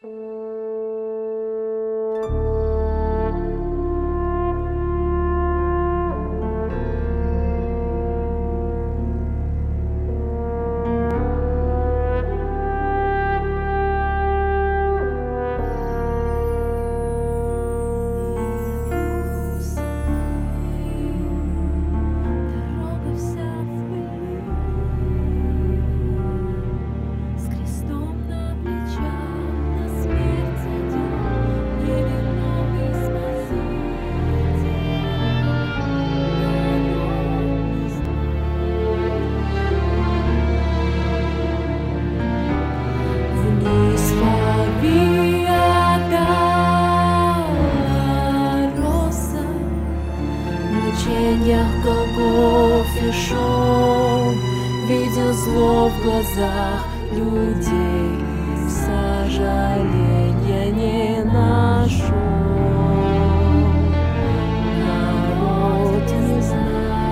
Голгофе шел, видел зло в глазах людей, и сожаления не нашел. Народ не знал.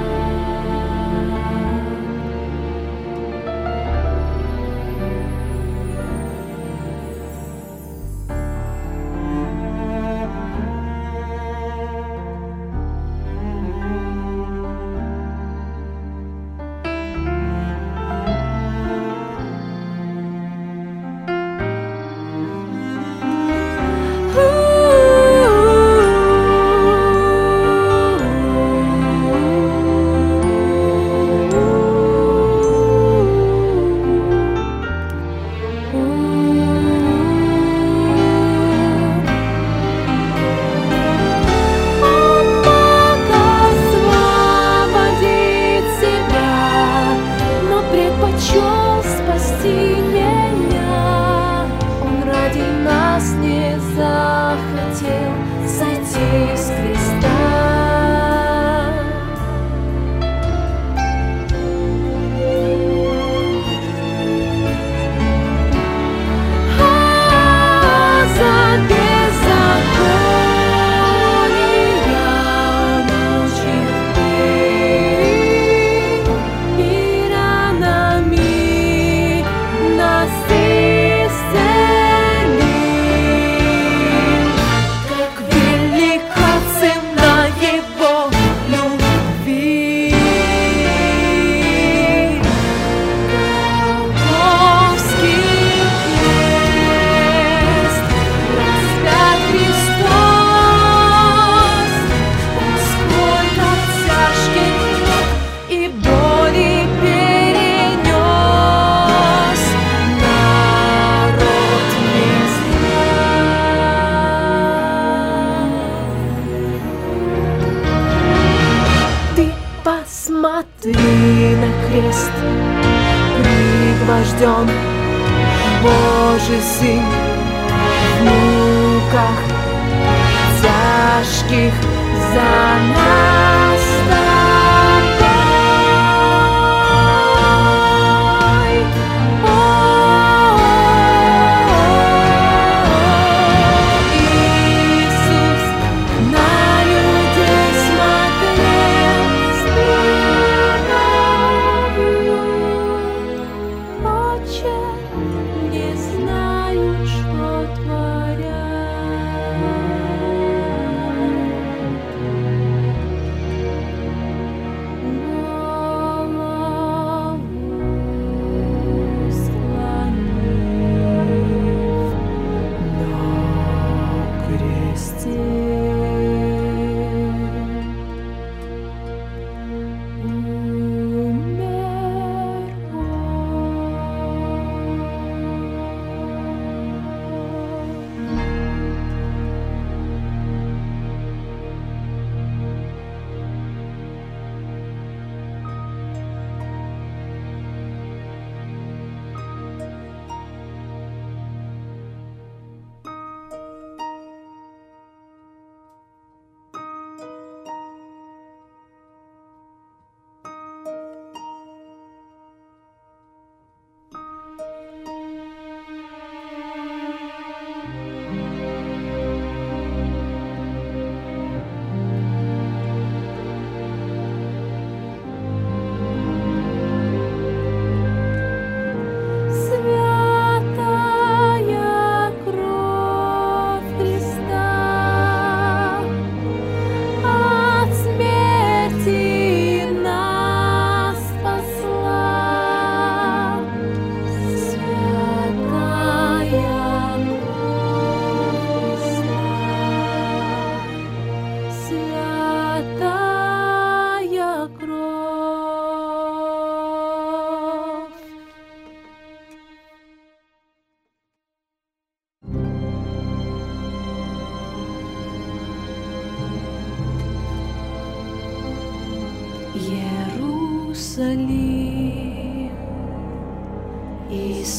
Предпочел спасти меня, Он ради нас не захотел сойти с креста. За беззаконие мучил ты, и ранами нас исцелил. Как велика цена Его любви. Голгофский крест, распят Христос, Он сколько тяжких мук и боли перенес. Народ не знал. Ты посмотри на крест, пригвожден Божий Сын в муках тяжких за нас с тобой. Иисус на людей смотрел с любовью. Отче, не знают, что творят. 1 Коринфянам 12:8.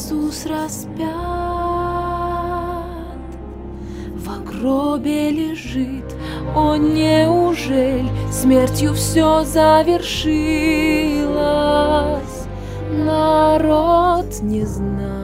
Иисус распят, в гробе лежит. О, неужель смертью все завершилось? Народ не знает.